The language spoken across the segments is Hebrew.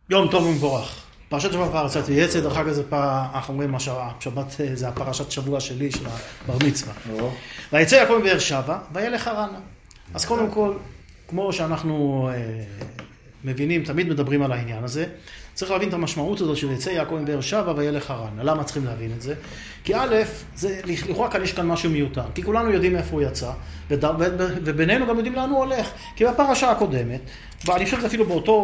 יום טוב ומבורך. פרשת שבוע פרשת ויצא, דרך אגב זה אנחנו אומרים השבת זה הפרשת שבוע שלי של הבר מצווה. ויצא יעקב מבאר שבע וילך חרנה. אז קודם כל, כמו שאנחנו מבינים, תמיד מדברים על העניין הזה, צריך להבין את המשמעות הזאת של יצא יעקב מבאר שבע וילך חרנה. למה צריכים להבין את זה? כי א', זה לכאורה כאן יש כאן משהו מיותר, כי כולנו יודעים איפה הוא יצא, ובינינו גם יודעים לאן הוא הולך, כי בפרשה הקודמת, ואני חושב אפילו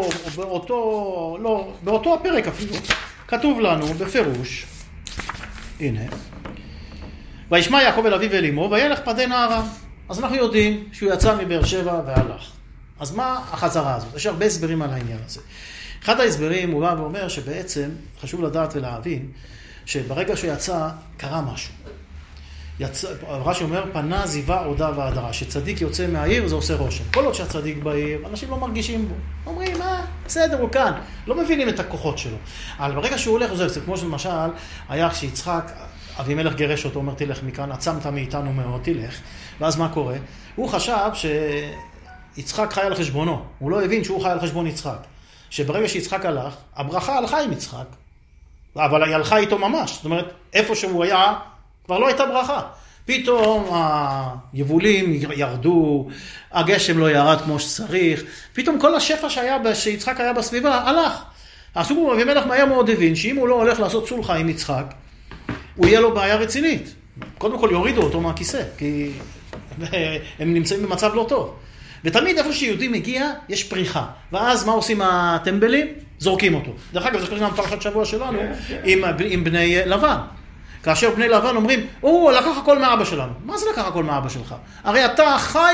באותו הפרק אפילו, כתוב לנו בפירוש, הנה, וישמע יעקב אל אביו ואל אמו, וילך פדה נערה. אז אנחנו יודעים שהוא יצא מבאר שבע והלך. אז מה החזרה הזאת? יש הרבה הסברים על העניין הזה. אחד ההסברים הוא בא ואומר שבעצם חשוב לדעת ולהבין שברגע שהוא יצא קרה משהו. רש"י אומר פנה זיווה עודה והדרה, שצדיק יוצא מהעיר זה עושה רושם. כל עוד שהצדיק בעיר, אנשים לא מרגישים בו. אומרים, בסדר, הוא כאן. לא מבינים את הכוחות שלו. אבל ברגע שהוא הולך, זה כמו שלמשל, היה כשיצחק, אבימלך גירש אותו, אומר תלך מכאן, עצמת מאיתנו מאוד, תלך. ואז מה קורה? הוא חשב שיצחק חי על חשבונו. הוא לא הבין שהוא חי על חשבון יצחק. שברגע שיצחק הלך, הברכה הלכה עם יצחק. אבל היא הלכה איתו ממש. זאת אומרת, איפה שהוא היה, כבר לא הייתה ברכה. פתאום היבולים ירדו, הגשם לא ירד כמו שצריך, פתאום כל השפע שיצחק היה בסביבה הלך. הסוג אבימלך מהר מאוד הבין שאם הוא לא הולך לעשות סולחה עם יצחק, הוא יהיה לו בעיה רצינית. קודם כל יורידו אותו מהכיסא, כי הם נמצאים במצב לא טוב. ותמיד איפה שיהודי מגיע, יש פריחה. ואז מה עושים הטמבלים? זורקים אותו. דרך אגב, זה קורה גם פרשת שבוע שלנו עם בני לבן. כאשר בני לבן אומרים, הוא לקח הכל מאבא שלנו. מה זה לקח הכל מאבא שלך? הרי אתה חי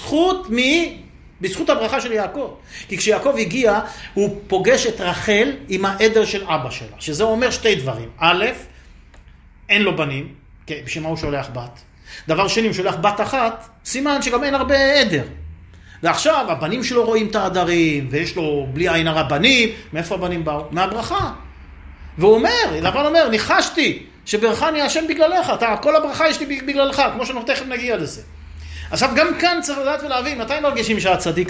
בזכות הברכה של יעקב. כי כשיעקב הגיע, הוא פוגש את רחל עם העדר של אבא שלה. שזה אומר שתי דברים. א', אין לו בנים, בשביל מה הוא שולח בת. דבר שני, הוא שולח בת אחת, סימן שגם אין הרבה עדר. ועכשיו הבנים שלו רואים את העדרים, ויש לו בלי עין הרע בנים. מאיפה הבנים באו? מהברכה. והוא אומר, לבן אומר, ניחשתי שברכני השם בגללך, כל הברכה יש לי בגללך, כמו שאנחנו תכף נגיע לזה. עכשיו גם כאן צריך לדעת ולהבין, מתי מרגישים שהצדיק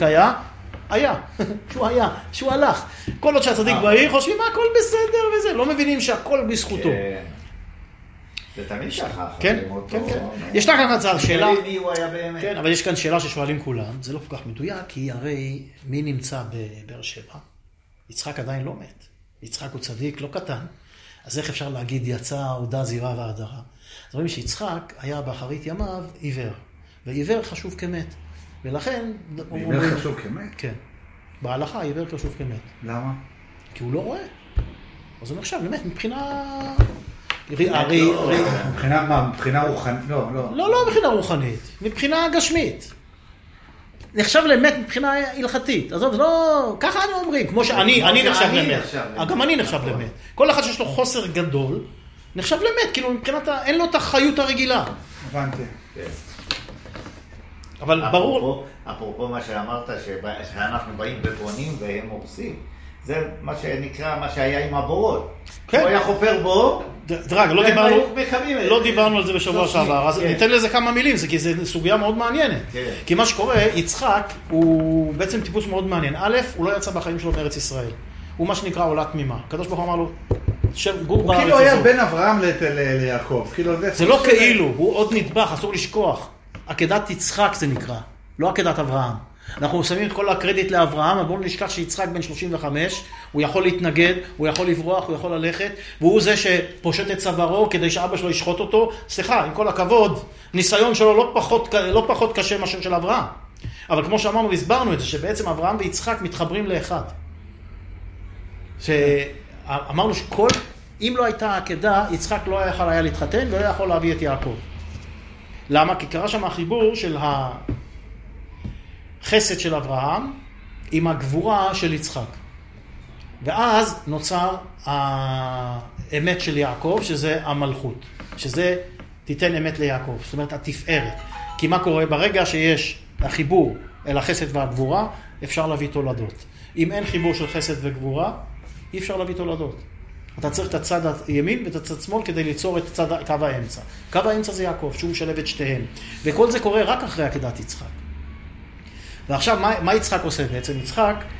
שהוא הלך. כל עוד שהצדיק בעיר, חושבים הכל בסדר וזה, לא מבינים שהכל בזכותו. זה תמיד ככה. כן. יש כאן הצעה, שאלה, מי הוא היה באמת. כן, אבל יש כאן שאלה ששואלים כולם, זה לא כל כך מדויק, כי הרי מי נמצא בבאר שבע? יצחק עדיין לא מת. יצחק הוא צדיק, לא קטן. אז איך אפשר להגיד יצא, עודה, זיווה והדרה? אז רואים שיצחק היה באחרית ימיו עיוור. ועיוור חשוב כמת. ולכן... עיוור חשוב כמת? כן. בהלכה עיוור חשוב כמת. למה? כי הוא לא רואה. אז הוא נחשב, באמת, מבחינה... מבחינה מה? מבחינה רוחנית? לא מבחינה רוחנית. מבחינה גשמית. נחשב למת מבחינה הלכתית. אז לא, ככה אנחנו אומרים, כמו שאני נחשב למת. גם אני נחשב למת. כל אחד שיש לו חוסר גדול, נחשב למת, כאילו מבחינת, אין לו את החיות הרגילה. הבנתי. אבל ברור... אפרופו מה שאמרת, שאנחנו באים ובונים והם הורסים, זה מה שנקרא, מה שהיה עם הבורות. הוא היה חופר בור, דרג, לא דיברנו על זה בשבוע שעבר, אז ניתן לזה כמה מילים, כי זו סוגיה מאוד מעניינת. כי מה שקורה, יצחק הוא בעצם טיפוס מאוד מעניין. א', הוא לא יצא בחיים שלו מארץ ישראל. הוא מה שנקרא עולה תמימה. הקדוש ברוך הוא אמר לו, הוא כאילו היה בין אברהם ליעקב. זה לא כאילו, הוא עוד נדבך, אסור לשכוח. עקדת יצחק זה נקרא, לא עקדת אברהם. אנחנו שמים את כל הקרדיט לאברהם, אבל בואו נשכח שיצחק בן 35, הוא יכול להתנגד, הוא יכול לברוח, הוא יכול ללכת, והוא זה שפושט את צווארו כדי שאבא שלו ישחוט אותו. סליחה, עם כל הכבוד, ניסיון שלו לא פחות קשה מאשר של אברהם. אבל כמו שאמרנו והסברנו את זה, שבעצם אברהם ויצחק מתחברים לאחד. שאמרנו אם לא הייתה עקדה, יצחק לא יכול היה להתחתן ולא יכול להביא את יעקב. למה? כי קרה שם החיבור של החסד של אברהם עם הגבורה של יצחק. ואז נוצר האמת של יעקב, שזה המלכות. שזה תיתן אמת ליעקב. זאת אומרת, התפארת. כי מה קורה? ברגע שיש החיבור אל החסד והגבורה, אפשר להביא תולדות. אם אין חיבור של חסד וגבורה, אי אפשר להביא תולדות. אתה צריך את הצד הימין ואת הצד שמאל כדי ליצור את קו האמצע. קו האמצע זה יעקב, שהוא משלב את שתיהם. וכל זה קורה רק אחרי עקדת יצחק. ועכשיו, מה יצחק עושה בעצם? יצחק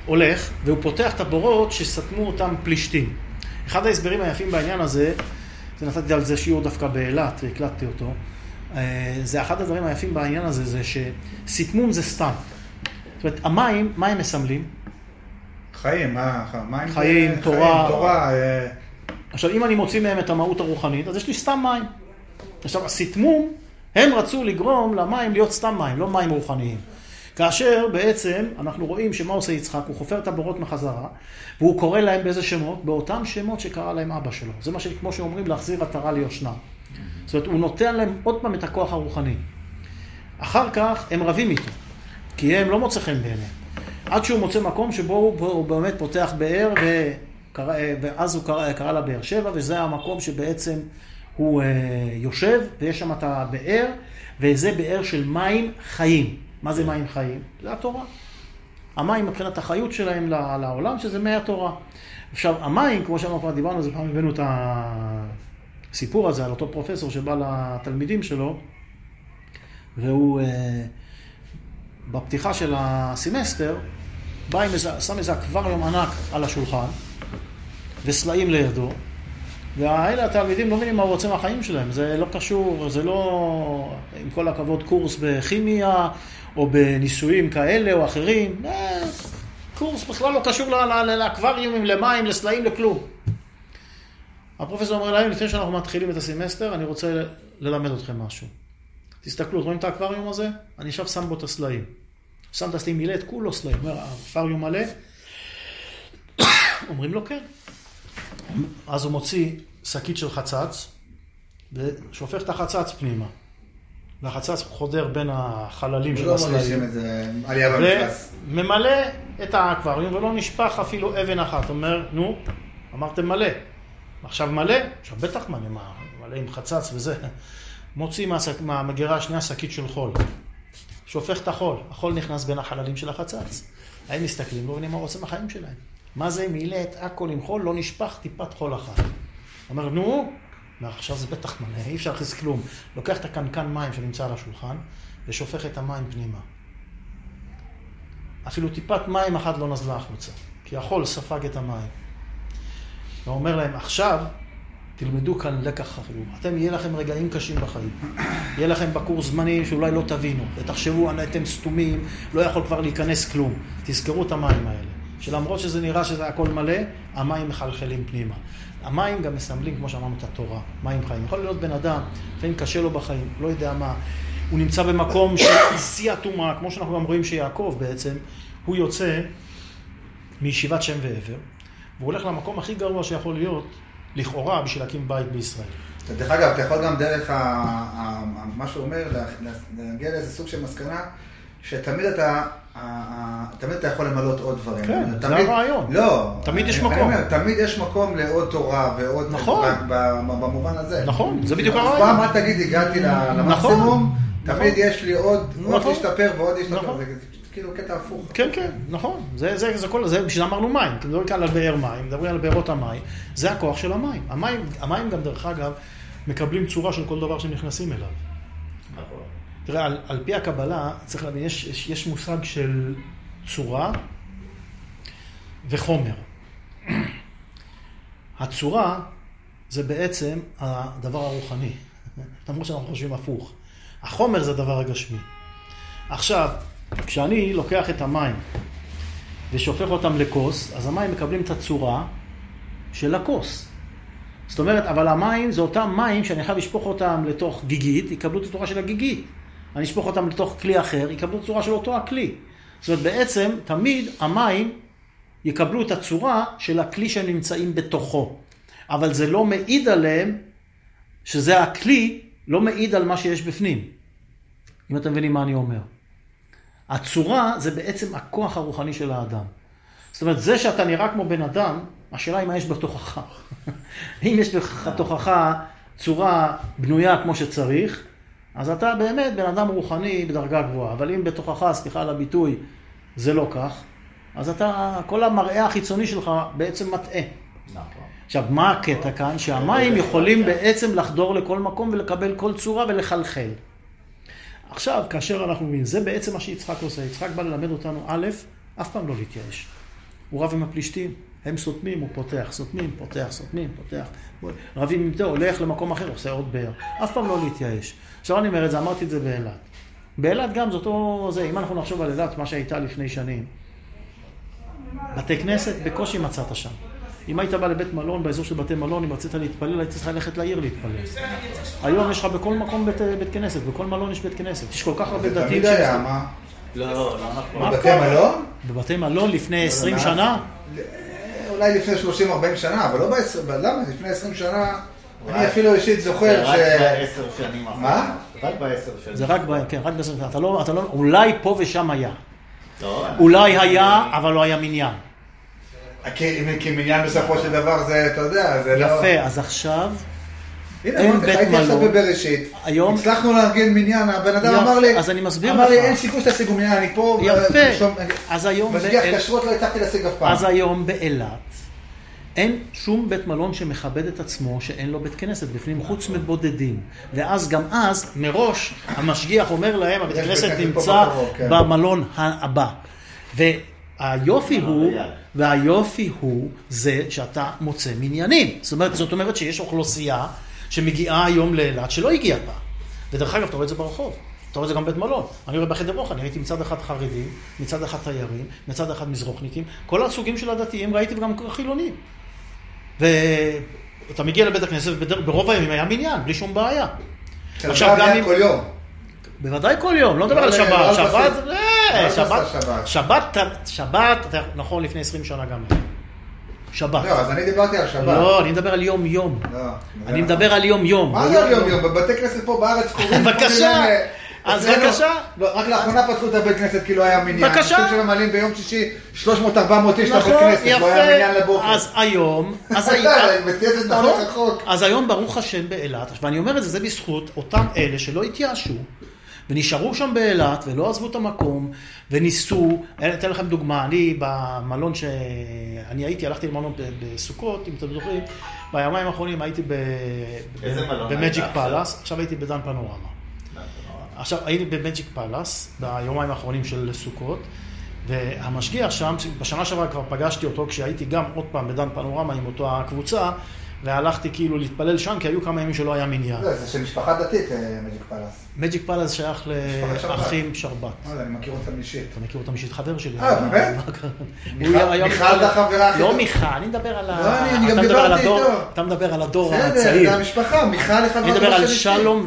הולך, והוא פותח את הבורות שסתמו אותם פלישתים. אחד ההסברים היפים בעניין הזה, זה נתתי על זה שיעור דווקא באילת, והקלטתי אותו, זה אחד הדברים היפים בעניין הזה, זה שסתמום זה סתם. זאת אומרת, המים, מה הם מסמלים? חיים, חיים, תורה. חיים, עכשיו, אם אני מוציא מהם את המהות הרוחנית, אז יש לי סתם מים. עכשיו, הסתמום, הם רצו לגרום למים להיות סתם מים, לא מים רוחניים. כאשר בעצם אנחנו רואים שמה עושה יצחק, הוא חופר את הבורות מחזרה, והוא קורא להם באיזה שמות? באותם שמות שקרא להם אבא שלו. זה מה שכמו שאומרים, להחזיר עטרה ליושנה. זאת אומרת, הוא נותן להם עוד פעם את הכוח הרוחני. אחר כך הם רבים איתו, כי הם לא מוצא חן בעיניהם. עד שהוא מוצא מקום שבו הוא באמת פותח באר, ואז הוא קרא לה באר שבע, וזה המקום שבעצם הוא יושב, ויש שם את הבאר, וזה באר של מים חיים. מה זה מים חיים? זה התורה. המים מבחינת החיות שלהם לעולם, שזה מי התורה. עכשיו, המים, כמו שאנחנו כבר דיברנו, זה פעם הבאנו את הסיפור הזה על אותו פרופסור שבא לתלמידים שלו, והוא בפתיחה של הסמסטר, שם איזה אקווריום ענק על השולחן, וסלעים לידו, והאלה התלמידים לא מבינים מה הוא רוצה מהחיים שלהם. זה לא קשור, זה לא, עם כל הכבוד, קורס בכימיה, או בניסויים כאלה או אחרים. קורס בכלל לא קשור לאקווריומים, למים, לסלעים, לכלום. הפרופסור אומר להם, לפני שאנחנו מתחילים את הסמסטר, אני רוצה ללמד אתכם משהו. תסתכלו, רואים את האקווריום הזה? אני עכשיו שם בו את הסלעים. שם את הסלעים, מילא את כולו סלעים. אומר, האקווריום מלא? אומרים לו כן. אז הוא מוציא שקית של חצץ, ושופך את החצץ פנימה. והחצץ חודר בין החללים של הסלעים. וממלא את האקווריום, ולא נשפך אפילו אבן אחת. אומר, נו, אמרתם מלא. עכשיו מלא? עכשיו בטח מלא עם חצץ וזה. מוציא מהמגירה השנייה שקית של חול. שופך את החול. החול נכנס בין החללים של החצץ. הם מסתכלים, לא מבינים מה רוצה מהחיים שלהם. מה זה? מילא את הכל עם חול, לא נשפך טיפת חול אחת. אומר, נו, עכשיו זה בטח מלא, אי אפשר להכניס כלום. לוקח את הקנקן מים שנמצא על השולחן, ושופך את המים פנימה. אפילו טיפת מים אחת לא נזלה החוצה, כי החול ספג את המים. ואומר להם, עכשיו תלמדו כאן לקח חשוב. אתם, יהיה לכם רגעים קשים בחיים. יהיה לכם בקורס זמנים שאולי לא תבינו. ותחשבו, אתם סתומים, לא יכול כבר להיכנס כלום. תזכרו את המים האלה. שלמרות שזה נראה שזה הכל מלא, המים מחלחלים פנימה. המים גם מסמלים, כמו שאמרנו, את התורה. מים חיים. יכול להיות בן אדם, לפעמים קשה לו בחיים, לא יודע מה. הוא נמצא במקום של שיא התומה, כמו שאנחנו גם רואים שיעקב בעצם, הוא יוצא מישיבת שם ועבר, והוא הולך למקום הכי גרוע שיכול להיות, לכאורה, בשביל להקים בית בישראל. דרך אגב, אתה יכול גם דרך מה שהוא אומר, להגיע לאיזה סוג של מסקנה, שתמיד אתה יכול למלות עוד דברים. כן, זה הרעיון. לא. תמיד יש מקום. תמיד יש מקום לעוד תורה ועוד... נכון. במובן הזה. נכון, זה בדיוק הרעיון. פעם, מה תגיד, הגעתי למקסימום, תמיד יש לי עוד להשתפר ועוד להשתפר. זה כאילו קטע הפוך. כן, כן, נכון. זה כל זה, בשביל אמרנו מים. אתם מדברים כאן על באר מים, מדברים על בארות המים. זה הכוח של המים. המים גם דרך אגב מקבלים צורה של כל דבר שנכנסים אליו. נכון. תראה, על פי הקבלה, צריך להבין, יש מושג של צורה וחומר. הצורה זה בעצם הדבר הרוחני. למרות שאנחנו חושבים הפוך. החומר זה הדבר הגשמי. עכשיו, כשאני לוקח את המים ושופך אותם לכוס, אז המים מקבלים את הצורה של הכוס. זאת אומרת, אבל המים זה אותם מים שאני חייב לשפוך אותם לתוך גיגית, יקבלו את הצורה של הגיגית. אני אשפוך אותם לתוך כלי אחר, יקבלו את הצורה של אותו הכלי. זאת אומרת, בעצם, תמיד המים יקבלו את הצורה של הכלי שהם נמצאים בתוכו. אבל זה לא מעיד עליהם, שזה הכלי, לא מעיד על מה שיש בפנים. אם אתם מבינים מה אני אומר. הצורה זה בעצם הכוח הרוחני של האדם. זאת אומרת, זה שאתה נראה כמו בן אדם, השאלה היא מה יש בתוכך. אם יש בתוכך צורה בנויה כמו שצריך, אז אתה באמת בן אדם רוחני בדרגה גבוהה. אבל אם בתוכך, סליחה על הביטוי, זה לא כך, אז אתה, כל המראה החיצוני שלך בעצם מטעה. עכשיו, מה הקטע כאן? שהמים יכולים בעצם לחדור לכל מקום ולקבל כל צורה ולחלחל. עכשיו, כאשר אנחנו מבינים, זה בעצם מה שיצחק עושה. יצחק בא ללמד אותנו, א', אף פעם לא להתייאש. הוא רב עם הפלישתים, הם סותמים, הוא פותח, סותמים, פותח, סותמים, פותח. רבים עם זה, הולך למקום אחר, עושה עוד באר. אף פעם לא להתייאש. עכשיו אני אומר את זה, אמרתי את זה באילת. באילת גם זה אותו, אם אנחנו נחשוב על אילת, מה שהייתה לפני שנים, בתי כנסת בקושי מצאת שם. אם היית בא לבית מלון, באזור של בתי מלון, אם רצית להתפלל, היית צריך ללכת לעיר להתפלל. היום יש לך בכל מקום בית כנסת, בכל מלון יש בית כנסת. יש כל כך הרבה דתיים. תמיד היה, מה? לא נכון. בבתי מלון? בבתי מלון לפני 20 שנה? אולי לפני 30-40 שנה, אבל לא למה? לפני 20 שנה, אני אפילו אישית זוכר ש... זה רק ב10 שנים. מה? רק ב10 שנים. זה רק ב10 שנים. אתה לא, אולי פה ושם היה. אולי היה, אבל לא היה מניין. כי מניין בסופו של דבר זה, אתה יודע, זה לא... יפה, אז עכשיו... הנה, הייתי עכשיו בבראשית, הצלחנו לארגן מניין, הבן אדם אמר לי, אז אני מסביר לך. אמר לי, אין סיכוי שתשיגו מניין, אני פה... יפה, אז היום... משגיח כשרות לא הצלחתי להשיג אף פעם. אז היום באילת, אין שום בית מלון שמכבד את עצמו שאין לו בית כנסת בפנים, חוץ מבודדים. ואז גם אז, מראש, המשגיח אומר להם, הבית כנסת נמצא במלון הבא. והיופי הוא זה שאתה מוצא מניינים. זאת אומרת שיש אוכלוסייה שמגיעה היום לאילת שלא הגיעה פעם. ודרך אגב, אתה רואה את זה ברחוב. אתה רואה את זה גם בית מלון. אני רואה בחדר אוכל, אני ראיתי מצד אחד חרדים, מצד אחד תיירים, מצד אחד מזרוחניקים. כל הסוגים של הדתיים ראיתי וגם חילונים. ואתה מגיע לבית הכנסת, וברוב הימים היה מניין, בלי שום בעיה. עכשיו גם אם... כל יום. בוודאי כל יום, לא מדבר על שבת. שבת, נכון, לפני 20 שנה גם. שבת. לא, אז אני דיברתי על שבת. לא, אני מדבר על יום-יום. אני מדבר על יום-יום. מה זה על יום-יום? בבתי כנסת פה בארץ קוראים... בבקשה. אז בבקשה. רק לאחרונה פתחו את הבית כנסת כי לא היה מניין. בבקשה. אנשים שמעלים ביום שישי 300-400 איש לבית כנסת, לא היה מניין לבוקר. אז היום... אז היום ברוך השם באילת, ואני אומר את זה, זה בזכות אותם אלה שלא התייאשו, ונשארו שם באילת ולא עזבו את המקום, וניסו, אני אתן לכם דוגמה, אני במלון שאני הייתי, הלכתי למלון בסוכות, אם אתם זוכרים, ביומיים האחרונים הייתי במג'יק פלאס, עכשיו הייתי בדן פנורמה. עכשיו הייתי במג'יק פלאס, ביומיים האחרונים של סוכות, והמשגיח שם, בשנה שעברה כבר פגשתי אותו, כשהייתי גם עוד פעם בדן פנורמה עם אותו הקבוצה, והלכתי כאילו להתפלל שם, כי היו כמה ימים שלא היה מניין. זה של משפחה דתית, מג'יק פלאס. מג'יק פלאס שייך לאחים שרבט. אני מכיר אותם אישית. אתה מכיר אותם אישית, חבר שלי. באמת? מיכל זה חברה. לא מיכל, אני מדבר על אני גם דיברתי איתו. אתה מדבר על הדור הצעיר. בסדר, זה המשפחה, מיכל זה חברה שלי. אני מדבר על שלום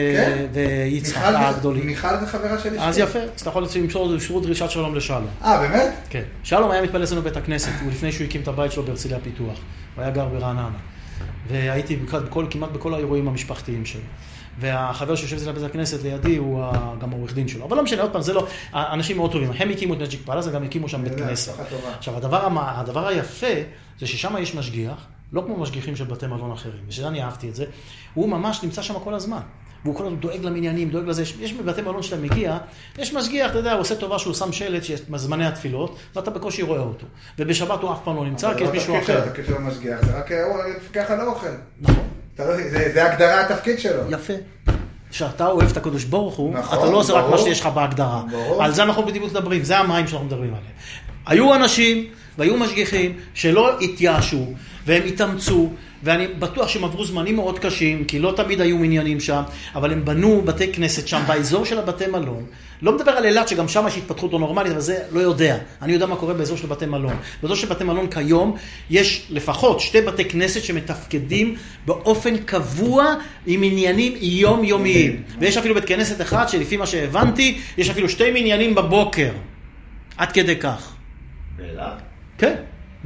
ויצחק הגדולים. מיכל זה חברה שלי. אז יפה, אז אתה יכול למסור דרישת שלום לשלום. באמת? כן. שלום היה מתפלל אצלנו בית הכנסת, לפני שהוא הקים את הבית שלו בהרצליה פיתוח. הוא היה גר ברעננה. והייתי כמעט בכל האירועים המשפחתיים שלו. והחבר שיושב אצל בית הכנסת לידי הוא גם העורך דין שלו. אבל לא משנה, עוד פעם, זה לא, אנשים מאוד טובים. הם הקימו את מג'יק פלאס, וגם הקימו שם בית כנסת. עכשיו, הדבר היפה זה ששם יש משגיח, לא כמו משגיחים של בתי מלון אחרים, ושאני אהבתי את זה, הוא ממש נמצא שם כל הזמן. והוא כל הזמן דואג למניינים, דואג לזה. יש בבתי מלון שאתה מגיע, יש משגיח, אתה יודע, הוא עושה טובה שהוא שם שלט שיש זמני התפילות, ואתה בקושי רואה אותו. ובשבת הוא אף פעם לא נמצא, כי יש מישהו אחר. זה הקשר למשגיח, זה רק לפקח על האוכל. נכון. זה הגדרה התפקיד שלו. יפה. שאתה אוהב את הקדוש ברוך הוא, אתה לא עושה רק מה שיש לך בהגדרה. על זה אנחנו בדיוק מדברים, זה המים שאנחנו מדברים עליהם. היו אנשים והיו משגיחים שלא התייאשו, והם התאמצו, ואני בטוח שהם עברו זמנים מאוד קשים, כי לא תמיד היו מניינים שם, אבל הם בנו בתי כנסת שם, באזור של הבתי מלון. לא מדבר על אילת, שגם שם יש התפתחות לא נורמלית, אבל זה לא יודע. אני יודע מה קורה באזור של בתי מלון. באזור של בתי מלון כיום, יש לפחות 2 בתי כנסת שמתפקדים באופן קבוע עם מניינים יומיומיים. ויש אפילו בית כנסת אחד, שלפי מה שהבנתי, יש אפילו 2 מניינים בבוקר. עד כדי כך. באילת? כן.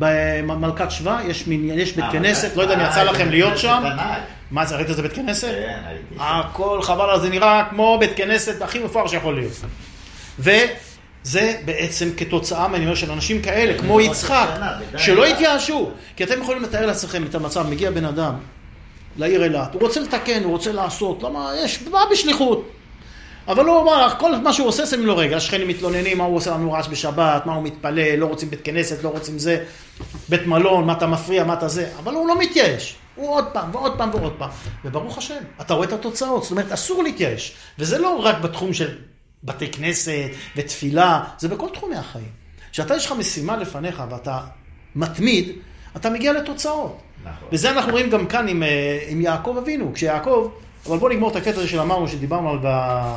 במלכת שבא יש בית כנסת, לא יודע אם יצא לכם להיות שם. מה זה, ראית את זה בית כנסת? כן, הייתי שם. הכל חבל, זה נראה כמו בית כנסת הכי מפואר שיכול להיות. וזה בעצם כתוצאה, אני אומר, של אנשים כאלה, כמו יצחק, שלא התייאשו. כי אתם יכולים לתאר לעצמכם את המצב, מגיע בן אדם לעיר אילת, הוא רוצה לתקן, הוא רוצה לעשות, למה? מה בשליחות? אבל הוא אומר, כל מה שהוא עושה, שמים לו רגע, השכנים מתלוננים, מה הוא עושה לנו רעש בשבת, מה הוא מתפלל, לא רוצים בית כנסת, לא רוצים זה, בית מלון, מה אתה מפריע, מה אתה זה, אבל הוא לא מתייאש, הוא עוד פעם ועוד פעם ועוד פעם, וברוך השם, אתה רואה את התוצאות, זאת אומרת, אסור להתייאש, וזה לא רק בתחום של בתי כנסת ותפילה, זה בכל תחומי החיים. כשאתה יש לך משימה לפניך ואתה מתמיד, אתה מגיע לתוצאות. נכון. וזה אנחנו רואים גם כאן עם יעקב אבינו. כשיעקב, אבל בואו נגמור את הקטע הזה שאמרנו, שדיברנו על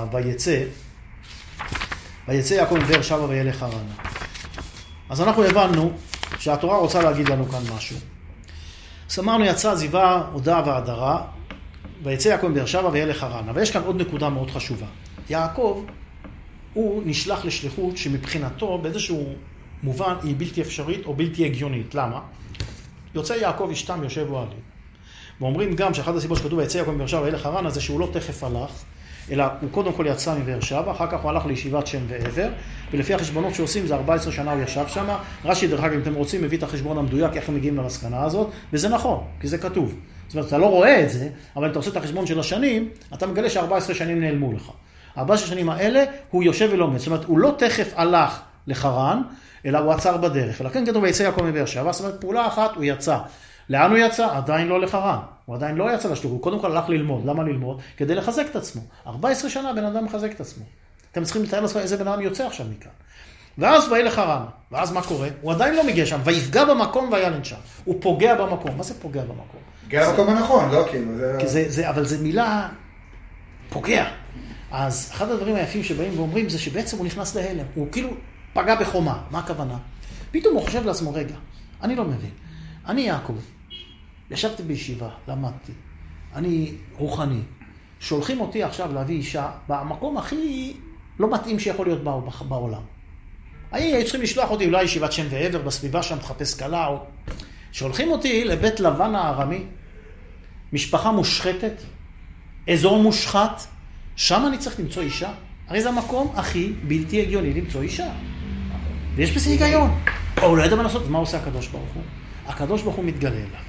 ויצא יעקב מבאר שבע וילך הרנה. אז אנחנו הבנו שהתורה רוצה להגיד לנו כאן משהו. אז אמרנו יצא זיווה, הודעה והדרה, ויצא יעקב מבאר שבע וילך הרנה. ויש כאן עוד נקודה מאוד חשובה. יעקב, הוא נשלח לשליחות שמבחינתו באיזשהו מובן היא בלתי אפשרית או בלתי הגיונית. למה? יוצא יעקב אשתם יושב ואוהלים. ואומרים גם שאחת הסיבות שכתוב ויצא יעקב מבאר שבע וילך הרנה זה שהוא לא תכף הלך, אלא הוא קודם כל יצא מבאר שבע, אחר כך הוא הלך לישיבת שם ועבר, ולפי החשבונות שעושים זה 14 שנה הוא ישב שם. רש"י דרך אגב אם אתם רוצים מביא את החשבון המדויק איך הם מגיעים למסקנה הזאת, וזה נכון, כי זה כתוב. זאת אומרת, אתה לא רואה את זה, אבל אם אתה עושה את החשבון של השנים, אתה מגלה ש14 שנים נעלמו לך. 14 שנים האלה הוא יושב ולומד, זאת אומרת, הוא לא תכף הלך לחרן, אלא הוא עצר בדרך. ולכן כתוב ויצא יעקב מבאר שבע, זאת אומרת, פעולה אחת הוא יצא. לאן הוא יצא? עדיין לא לחרן. הוא עדיין לא יצא לשליחות, הוא קודם כל הלך ללמוד. למה ללמוד? כדי לחזק את עצמו. 14 שנה בן אדם מחזק את עצמו. אתם צריכים לתאר לעצמם איזה בן אדם יוצא עכשיו מכאן. ואז וילך הרנה. ואז מה קורה? הוא עדיין לא מגיע שם, ויפגע במקום וילן שם. הוא פוגע במקום. מה זה פוגע במקום? פוגע במקום הנכון, לא כאילו. אבל זה מילה פוגע. אז אחד הדברים היפים שבאים ואומרים זה שבעצם הוא נכנס להלם. הוא כאילו פגע בחומה. מה הכוונה? פתאום הוא חושב לעצמו, רגע, אני לא מבין. אני יעקב, ישבתי בישיבה, למדתי, אני רוחני, שולחים אותי עכשיו להביא אישה במקום הכי לא מתאים שיכול להיות בעולם. היו צריכים לשלוח אותי אולי ישיבת שם ועבר, בסביבה שם תחפש קלה, או... שולחים אותי לבית לבן הארמי, משפחה מושחתת, אזור מושחת, שם אני צריך למצוא אישה. הרי זה המקום הכי בלתי הגיוני למצוא אישה. ויש בזה היגיון. או לא יודע מה לעשות, מה עושה הקדוש ברוך הוא? הקדוש ברוך הוא מתגלה אליו.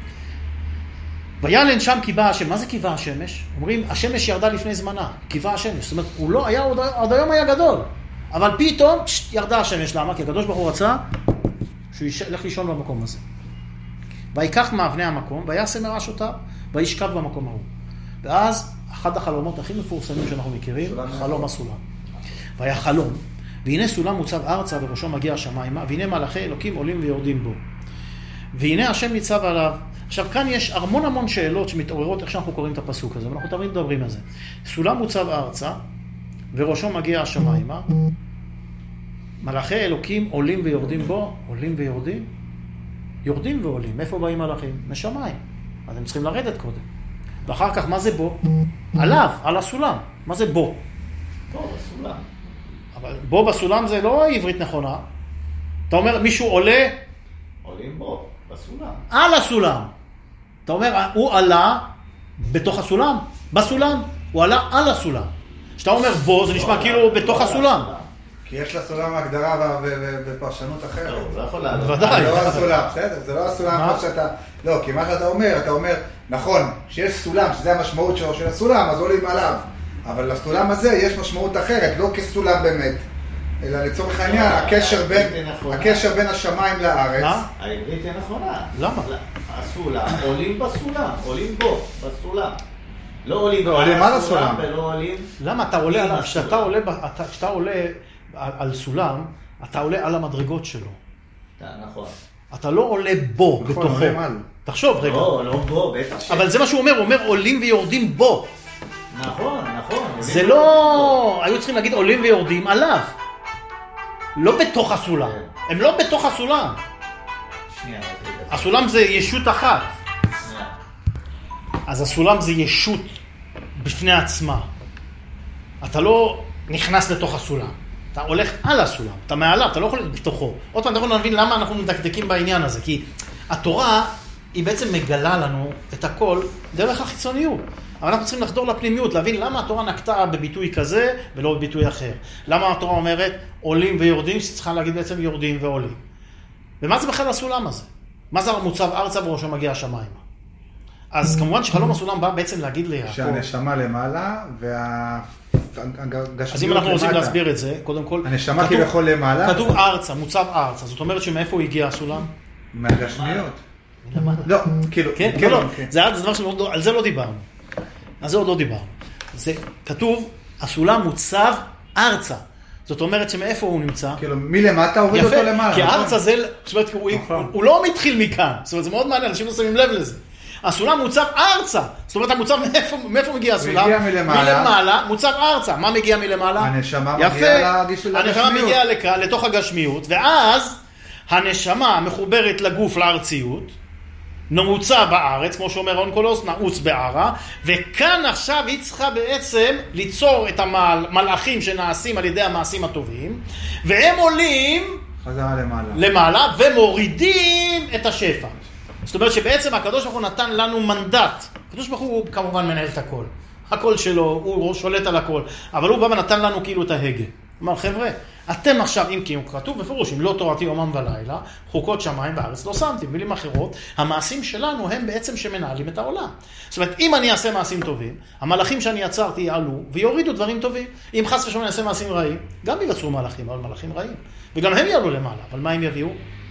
וילן שם קיבה השמש. מה זה קיבה השמש? אומרים, השמש ירדה לפני זמנה. קיבה השמש. זאת אומרת, הוא לא היה, עוד היום היה גדול. אבל פתאום ירדה השמש. למה? כי הקדוש ברוך הוא רצה שהוא ילך לישון במקום הזה. ויקח מאבני המקום, ויעשה מראשותיו, וישכב במקום ההוא. ואז, אחד החלומות הכי מפורסמים שאנחנו מכירים, חלום הסולם. והיה חלום, והנה סולם מוצב ארצה וראשו מגיע השמיימה, והנה מלאכי אלוקים עולים ויורדים בו. והנה השם ניצב עליו. עכשיו כאן יש המון שאלות שמתעוררות איך שאנחנו קוראים את הפסוק הזה, ואנחנו תמיד מדברים על זה. סולם מוצב ארצה, וראשו מגיע השמיימה, מלאכי אלוקים עולים ויורדים בו, עולים ויורדים, יורדים ועולים. מאיפה באים מלאכים? משמיים. אז הם צריכים לרדת קודם. ואחר כך מה זה בו? עליו, על הסולם. מה זה בו? בו בסולם. אבל בו בסולם זה לא עברית נכונה. אתה אומר מישהו עולה? עולים בו, בסולם. על הסולם. אתה אומר, הוא עלה בתוך הסולם? בסולם. הוא עלה על הסולם. כשאתה אומר בו, זה נשמע כאילו בתוך הסולם. כי יש לסולם הגדרה ופרשנות אחרת. לא יכול לעלות. בוודאי. זה לא הסולם, בסדר? זה לא הסולם כמו שאתה... לא, כי מה שאתה אומר, אתה אומר, נכון, שיש סולם, שזה המשמעות של הסולם, אז עולים עליו. אבל לסולם הזה יש משמעות אחרת, לא כסולם באמת. אלא לצורך העניין, הקשר בין השמיים לארץ. העברית היא נכונה. למה? הסולם, עולים בסולם, עולים בו, בסולם. לא עולים על הסולם ולא עולים... למה? כשאתה עולה על סולם, אתה עולה על המדרגות שלו. נכון. אתה לא עולה בו, בתוכו. תחשוב רגע. לא בו, בטח. אבל זה מה שהוא אומר, הוא אומר עולים ויורדים בו. נכון. זה לא... היו צריכים להגיד עולים ויורדים עליו. לא בתוך הסולם. הם לא בתוך הסולם. שנייה. הסולם זה ישות אחת. אז הסולם זה ישות בפני עצמה. אתה לא נכנס לתוך הסולם. אתה הולך על הסולם. אתה מעליו, אתה לא יכול להיות בתוכו. עוד פעם, אתה יכול להבין למה אנחנו מדקדקים בעניין הזה. כי התורה היא בעצם מגלה לנו את הכל דרך החיצוניות. אבל אנחנו צריכים לחדור לפנימיות, להבין למה התורה נקטה בביטוי כזה ולא בביטוי אחר. למה התורה אומרת עולים ויורדים, שצריכה להגיד בעצם יורדים ועולים. ומה זה בכלל הסולם הזה? מה זה מוצב ארצה וראשו מגיע השמיימה? אז כמובן שחלום הסולם בא בעצם להגיד ליעקב. שהנשמה למעלה אז אם אנחנו רוצים להסביר את זה, קודם כל... הנשמה כביכול למעלה. כתוב ארצה, מוצב ארצה. זאת אומרת שמאיפה הגיע הסולם? מהגשמיות. לא, כאילו. כן, לא. זה דבר על זה לא דיברנו. על זה עוד לא דיברנו. זה כתוב, הסולם מוצב ארצה. זאת אומרת שמאיפה הוא נמצא? כאילו, מלמטה הוריד אותו למעלה. כי הארצה זה, זאת אומרת, הוא לא מתחיל מכאן. זאת אומרת, זה מאוד מעניין, אנשים לא שמים לב לזה. הסולם מוצב ארצה. זאת אומרת, המוצב מאיפה מגיע הסולם? מגיע מלמעלה. מלמעלה, מוצב ארצה. מה מגיע מלמעלה? הנשמה מגיעה לגשמיות. הנשמה מגיעה לתוך הגשמיות, ואז הנשמה מחוברת לגוף לארציות, נעוצה בארץ, כמו שאומר אונקולוס, נעוץ בערה, וכאן עכשיו היא צריכה בעצם ליצור את המלאכים שנעשים על ידי המעשים הטובים, והם עולים למעלה ומורידים את השפע. זאת אומרת שבעצם הקדוש ברוך הוא נתן לנו מנדט. הקדוש ברוך הוא כמובן מנהל את הכל. הכל שלו, הוא שולט על הכל. אבל הוא בא ונתן לנו כאילו את ההגה. אמר, חבר'ה, אתם עכשיו, אם כי הוא כתוב בפירוש, אם לא תורתי יומם ולילה, חוקות שמיים בארץ לא שמתי. במילים אחרות, המעשים שלנו הם בעצם שמנהלים את העולם. זאת אומרת, אם אני אעשה מעשים טובים, המלאכים שאני יצרתי יעלו ויורידו דברים טובים. אם חס ושלום אני אעשה מעשים רעים, גם יבצעו מלאכים, אבל מלאכים רעים. וגם הם יעלו למעלה. אבל מה הם יביאו?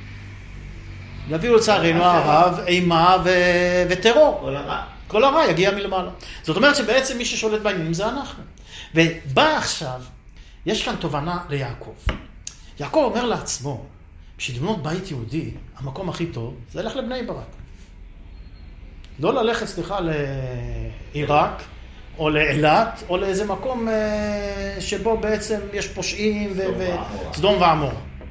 יביאו לצערנו הרב, אימה וטרור. כל הרע יגיע מלמעלה. זאת אומרת שבעצם מי ששולט בעניינים זה אנחנו. ובא עכשיו, יש כאן תובנה ליעקב. יעקב אומר לעצמו, בשביל לבנות בית יהודי, המקום הכי טוב, זה ללכת לבני ברק. לא ללכת, סליחה, לעיראק, או לאילת, או לאיזה מקום שבו בעצם יש פושעים וסדום ועמורה.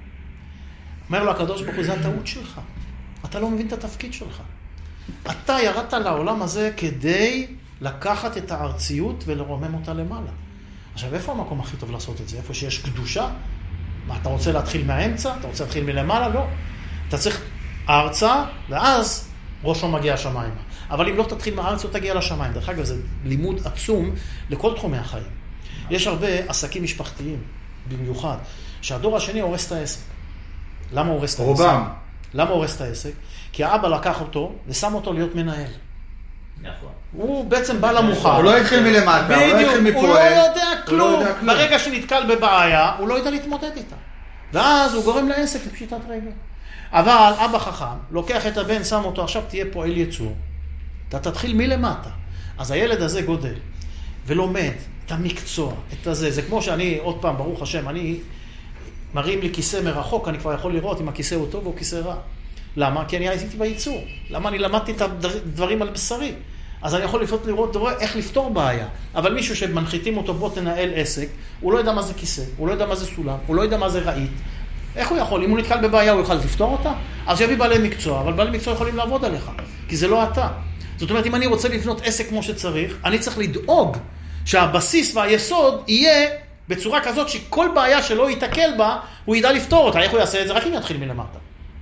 אומר לו הקדוש ברוך הוא, זה הטעות שלך. אתה לא מבין את התפקיד שלך. אתה ירדת לעולם הזה כדי לקחת את הארציות ולרומם אותה למעלה. עכשיו, איפה המקום הכי טוב לעשות את זה? איפה שיש קדושה? מה, אתה רוצה להתחיל מהאמצע? אתה רוצה להתחיל מלמעלה? לא. אתה צריך ארצה, ואז ראשו מגיע השמיים. אבל אם לא תתחיל מהארץ, לא תגיע לשמיים. דרך אגב, זה לימוד עצום לכל תחומי החיים. יש הרבה עסקים משפחתיים, במיוחד, שהדור השני הורס את העסק. למה הוא הורס את העסק? רובם. למה הוא הורס את העסק? כי האבא לקח אותו ושם אותו להיות מנהל. נכון. הוא בעצם בא למוכר. הוא לא התחיל מלמטה, הוא לא התחיל מפועל. הוא לא יודע כלום. ברגע שנתקל בבעיה, הוא לא יודע להתמודד איתה. ואז הוא גורם לעסק לפשיטת רגל. אבל אבא חכם, לוקח את הבן, שם אותו, עכשיו תהיה פועל יצור. אתה תתחיל מלמטה. אז הילד הזה גודל, ולומד את המקצוע, את הזה. זה כמו שאני, עוד פעם, ברוך השם, אני מרים לי כיסא מרחוק, אני כבר יכול לראות אם הכיסא הוא טוב או כיסא רע. למה? כי אני הייתי בייצור. למה? אני למדתי את הדברים על בשרי. אז אני יכול לראות איך לפתור בעיה. אבל מישהו שמנחיתים אותו, בוא תנהל עסק, הוא לא יודע מה זה כיסא, הוא לא יודע מה זה סולם, הוא לא יודע מה זה רעית. איך הוא יכול? אם הוא נתקל בבעיה, הוא יוכל לפתור אותה? אז יביא בעלי מקצוע, אבל בעלי מקצוע יכולים לעבוד עליך, כי זה לא אתה. זאת אומרת, אם אני רוצה לבנות עסק כמו שצריך, אני צריך לדאוג שהבסיס והיסוד יהיה בצורה כזאת שכל בעיה שלא ייתקל בה, הוא ידע לפתור אותה. איך הוא יעשה את זה? רק אם יתחיל מלמטה.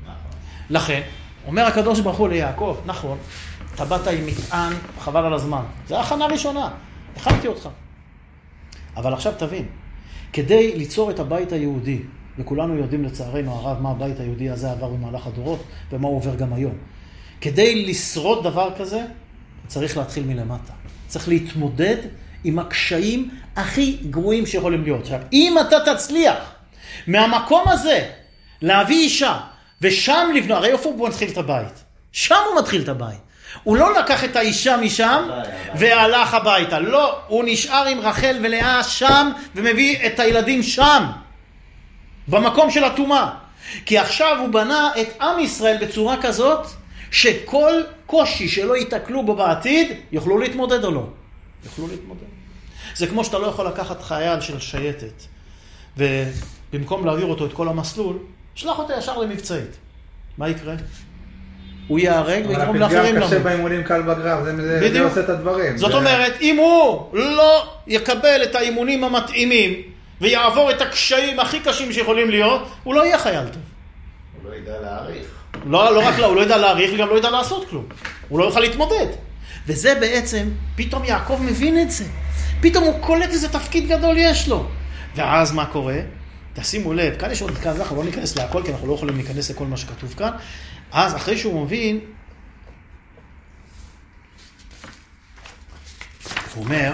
לכן, אומר הקדוש ברוך הוא ליעקב, נכון, אתה באת עם מטען, חבל על הזמן. זה הכנה ראשונה, הכנתי אותך. אבל עכשיו תבין, כדי ליצור את הבית היהודי, וכולנו יודעים לצערנו הרב מה הבית היהודי הזה עבר במהלך הדורות, ומה הוא עובר גם היום. כדי לשרוד דבר כזה, צריך להתחיל מלמטה. צריך להתמודד עם הקשיים הכי גרועים שיכולים להיות. עכשיו, אם אתה תצליח מהמקום הזה להביא אישה, ושם לבנות, הרי איפה הוא מתחיל את הבית? שם הוא מתחיל את הבית. הוא לא לקח את האישה משם והלך הביתה. לא, הוא נשאר עם רחל ולאה שם, ומביא את הילדים שם. במקום של התאומה. כי עכשיו הוא בנה את עם ישראל בצורה כזאת, שכל קושי שלא יתקלו בו בעתיד, יוכלו להתמודד או לא. יוכלו להתמודד. זה כמו שאתה לא יכול לקחת חייל של שייטת, ובמקום להעביר אותו את כל המסלול, שלח אותו ישר למבצעית. מה יקרה? הוא יהרג ויגרום לאחרים למות. קשה באימונים קל בגרב, זה עושה את הדברים. זאת אומרת, אם הוא לא יקבל את האימונים המתאימים, ויעבור את הקשיים הכי קשים שיכולים להיות, הוא לא יהיה חייל טוב. הוא לא ידע להעריך. לא רק לא, הוא לא ידע להעריך וגם לא ידע לעשות כלום. הוא לא יוכל להתמודד. וזה בעצם, פתאום יעקב מבין את זה. פתאום הוא קולט איזה תפקיד גדול יש לו. ואז מה קורה? תשימו לב, כאן יש עוד כאן, אנחנו לא ניכנס להכל, כי אנחנו לא יכולים להיכנס לכל מה שכתוב כאן. אז אחרי שהוא מבין, הוא אומר,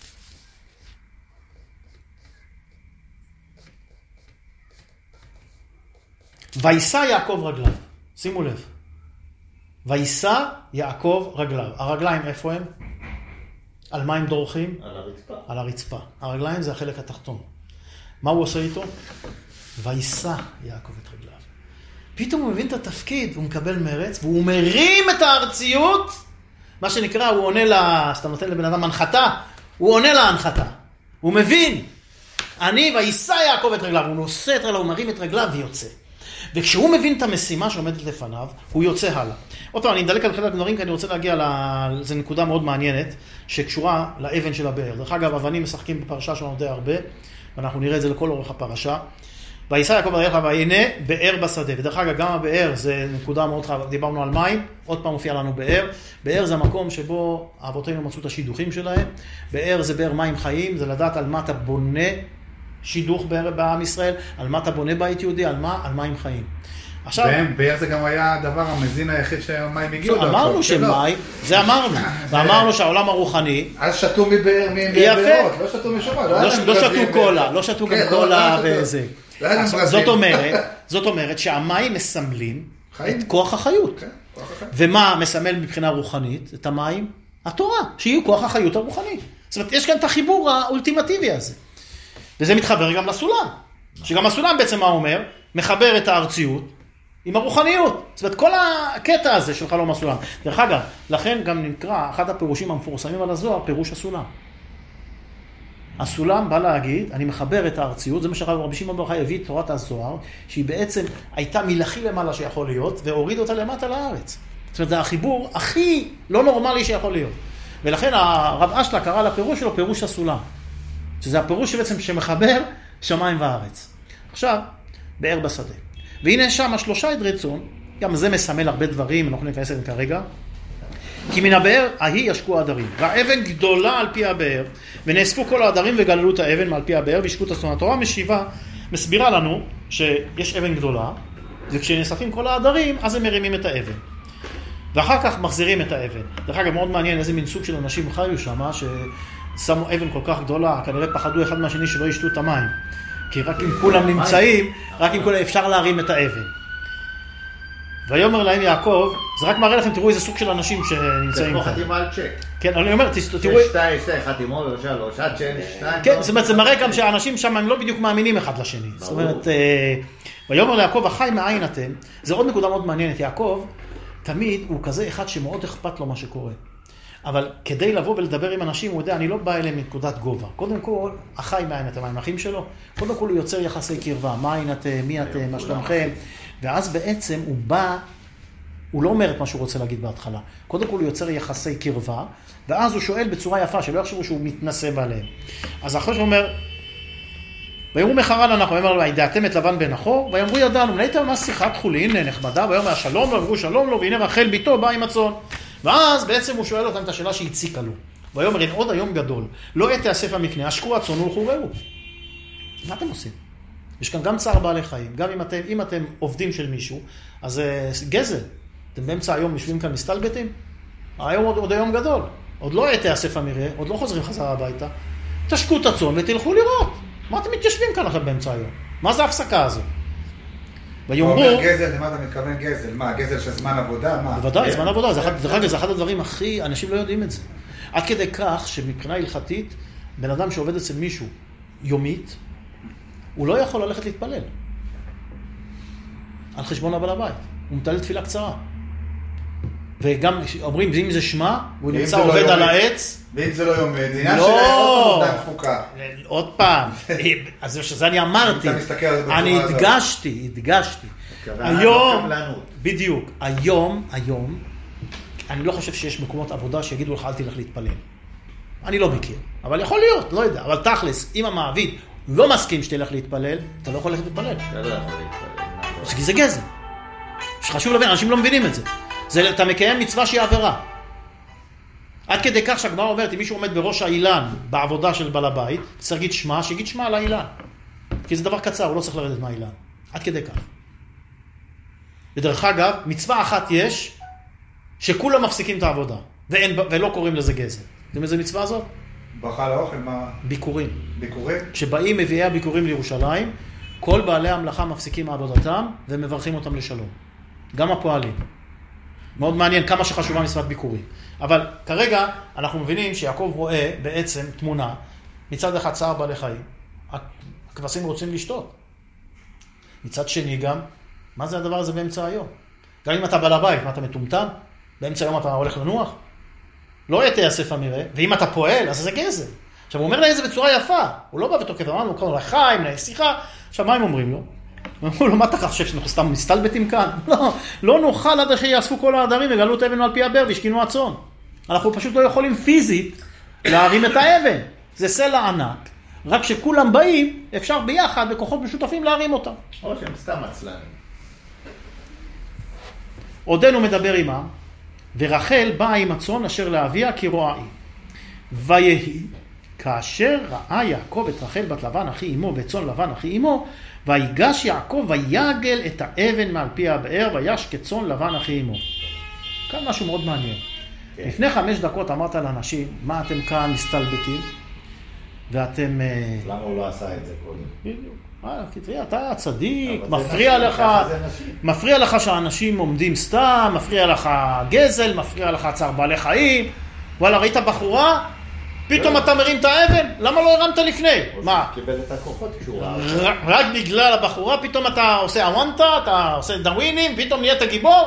וישא יעקב רגליו. שימו לב. וישא יעקב רגליו. הרגליים איפה הם? על מה הם דורכים? על הרצפה. על הרצפה. הרגליים זה החלק התחתון. מה הוא עושה איתו? וישא יעקב את רגליו. פתאום הוא מבין את התפקיד, הוא מקבל מרץ, והוא מרים את הארציות, מה שנקרא, הוא עונה שאתה נותן לבן אדם הנחתה, הוא עונה להנחתה. הוא מבין, וישא יעקב את רגליו, הוא נושא את רגליו, הוא מרים את רגליו ויוצא. וכשהוא מבין את המשימה שעומדת לפניו, הוא יוצא הלאה. עוד פעם, אני אדלק על חלק דברים, כי אני רוצה להגיע זו נקודה מאוד מעניינת, שקשורה לאבן של הבאר. דרך אגב, אבנים משחקים בפרשה שלנו די הרבה, ואנחנו נראה את זה לכל אורך הפרשה. וישא יעקב את רגליו, והנה באר בשדה. ודרך אגב, גם הבאר זה נקודה מאוד חשובה. דיברנו על מים, עוד פעם מופיע לנו באר. באר זה המקום שבו אבותינו מצאו את השידוכים שלהם. באר זה באר מים חיים, זה לדעת על מה אתה בונה שידוך בעם ישראל, על מה אתה בונה בית יהודי, על מים חיים. עכשיו, באר זה גם היה הדבר המזין היחיד שהמים הגיעו. אמרנו שמים, זה אמרנו. ואמרנו שהעולם הרוחני... אז שתו מבאר, מבארות, לא שתו משומר. לא שתו קולה, לא שתו גם קולה וזה. זאת אומרת שהמים מסמלים את כוח החיות. ומה מסמל מבחינה רוחנית את המים? התורה, שיהיו כוח החיות הרוחנית. זאת אומרת, יש כאן את החיבור האולטימטיבי הזה. וזה מתחבר גם לסולם. שגם הסולם בעצם מה אומר? מחבר את הארציות עם הרוחניות. זאת אומרת, כל הקטע הזה של חלום הסולם. דרך אגב, לכן גם נקרא, אחד הפירושים המפורסמים על הזוהר, פירוש הסולם. הסולם בא להגיד, אני מחבר את הארציות, זה מה שרבי שמעון בר יוחאי הביא את תורת הזוהר, שהיא בעצם הייתה מלכי למעלה שיכול להיות, והוריד אותה למטה לארץ. זאת אומרת, זה החיבור הכי לא נורמלי שיכול להיות. ולכן הרב אשלה קרא לפירוש שלו פירוש הסולם. שזה הפירוש שבעצם שמחבר שמיים וארץ. עכשיו, באר בשדה. והנה שם 3 עדרי צאן, גם זה מסמל הרבה דברים, אנחנו ניכנס לזה כרגע. כי מן הבאר ההיא ישקו העדרים. והאבן גדולה על פי הבאר, ונאספו כל העדרים וגללו את האבן מעל פי הבאר, וישקו את הצאן. התורה מסבירה לנו שיש אבן גדולה, וכשנאספים כל העדרים, אז הם מרימים את האבן. ואחר כך מחזירים את האבן. דרך אגב, מאוד מעניין איזה מין סוג של אנשים חיו שם, ששמו אבן כל כך גדולה, כנראה פחדו אחד מהשני שלא ישתו את המים. כי רק אם כולם נמצאים, רק אם כולם אפשר להרים את האבן. ויאמר להם יעקב, זה רק מראה לכם, תראו איזה סוג של אנשים שנמצאים. זה כמו חתימה על צ'ק. כן, אני אומר, תראו... שתי חתימות, שלוש, עד שתיים. כן, זאת אומרת, זה מראה גם שהאנשים שם הם לא בדיוק מאמינים אחד לשני. זאת אומרת, ויאמר ליעקב, החי מאין אתם, זה עוד נקודה מאוד מעניינת. יעקב, תמיד הוא כזה אחד שמאוד אכפת לו מה שקורה. אבל כדי לבוא ולדבר עם אנשים, הוא יודע, אני לא בא אליהם מנקודת גובה. קודם כל, החי מאין אתם, הם אחים שלו. קודם כל הוא יוצר יחסי קרבה, מאין אתם, מי אתם, מה שלומכם. ואז בעצם הוא בא, הוא לא אומר את מה שהוא רוצה להגיד בהתחלה. קודם כל הוא יוצר יחסי קרבה, ואז הוא שואל בצורה יפה, שלא יחשבו שהוא מתנשא בעליהם. אז אחרי שהוא אומר, ויאמרו מחרן אנחנו, הוא אומר, הידעתם את לבן בן נחור, ויאמרו ידענו, נהייתם מה שיחת חולין נחמדה, ויאמר שלום לו, ואמרו שלום לו, והנה רחל ביתו בא עם הצאן. ואז בעצם הוא שואל אותם את השאלה שהציקה לו. ויאמר, אין עוד היום גדול, לא עת תאסף המקנה, אשקו הצאן ולכו ראו. מה אתם עושים? יש כאן גם צער בעלי חיים, גם אם אתם עובדים של מישהו, אז גזל. אתם באמצע היום יושבים כאן מסתלבטים? היום עוד היום גדול. עוד לא עת תאסף המרעה, עוד לא חוזרים חזרה הביתה. תשקו את הצאן ותלכו לראות. מה אתם מתיישבים כאן עכשיו באמצע היום? מה זה ההפסקה הזו? ויאמרו... אומר גזל, למה אתה מתכוון גזל? מה, גזל של זמן עבודה? מה? בוודאי, זמן עבודה. זה אחד הדברים הכי... אנשים לא יודעים את זה. עד כדי כך שמבחינה הלכתית, בן אדם שעובד אצל מישהו יומית, הוא לא יכול ללכת להתפלל. על חשבון הבעל הבית. הוא מתפלל תפילה קצרה. וגם אומרים, ואם זה שמע, הוא נמצא עובד על העץ. ואם זה לא יומד, זה עניין של עוד עובדה תפוקה. עוד פעם. אז שזה אני אמרתי. אני הדגשתי. היום, בדיוק, היום, אני לא חושב שיש מקומות עבודה שיגידו לך, אל תלך להתפלל. אני לא מכיר. אבל יכול להיות, לא יודע. אבל תכלס, אם המעביד לא מסכים שתלך להתפלל, אתה לא יכול ללכת להתפלל. אתה לא יכול להתפלל. כי זה גזל. שחשוב להבין, אנשים לא מבינים את זה. אתה מקיים מצווה שהיא עבירה. עד כדי כך שהגמרא אומרת, אם מישהו עומד בראש האילן בעבודה של בעל הבית, צריך להגיד שמה, שיגיד שמה על האילן. כי זה דבר קצר, הוא לא צריך לרדת מהאילן. עד כדי כך. ודרך אגב, מצווה אחת יש, שכולם מפסיקים את העבודה, ולא קוראים לזה גזל. אתם יודעים איזה מצווה הזאת? ברכה לאוכל, מה? ביקורים. ביקורים? כשבאים מביאי הביקורים לירושלים, כל בעלי המלאכה מפסיקים מעבודתם, ומברכים אותם לשלום. גם הפועלים. מאוד מעניין כמה שחשובה מצוות ביקורים. אבל כרגע אנחנו מבינים שיעקב רואה בעצם תמונה, מצד אחד צער בעלי חיים, הכבשים רוצים לשתות. מצד שני גם, מה זה הדבר הזה באמצע היום? גם אם אתה בעל הבית, מה אתה מטומטם? באמצע היום אתה הולך לנוח? לא יתייסף המרעה, ואם אתה פועל, אז זה גזל. עכשיו, הוא אומר לה זה בצורה יפה, הוא לא בא ותוקף, אמרנו, קוראים לו לחיים, שיחה. עכשיו, מה הם אומרים לו? אמרו לו, מה אתה חושב שאנחנו סתם מסתלבטים כאן? לא נוכל עד שיאספו כל העדרים וגלו את האבן על פי הבאר והשכינו הצאן. אנחנו פשוט לא יכולים פיזית להרים את האבן. זה סלע ענק, רק שכולם באים, אפשר ביחד בכוחות משותפים להרים אותם. או שהם סתם עצלנים. עודנו מדבר עמם, ורחל באה עם הצאן אשר לאביה כי רואה היא. ויהי, כאשר ראה יעקב את רחל בת לבן אחי אמו ואת צאן לבן אחי אמו, ויגש יעקב ויגל את האבן מעל פי הבאר ויש כצאן לבן אחי אמו. כאן משהו מאוד מעניין. כן. לפני 5 דקות אמרת לאנשים, מה אתם כאן מסתלבטים? ואתם... למה הוא לא עשה את זה קודם? בדיוק. כי תראה, אתה צדיק, מפריע לך שאנשים עומדים סתם, מפריע לך גזל, מפריע לך צער בעלי חיים. וואלה, ראית בחורה? פתאום אתה מרים את האבן? למה לא הרמת לפני? מה? קיבל את הכוחות כשהוא רק בגלל הבחורה, פתאום אתה עושה אוונטה, אתה עושה דרווינים, פתאום נהיית גיבור?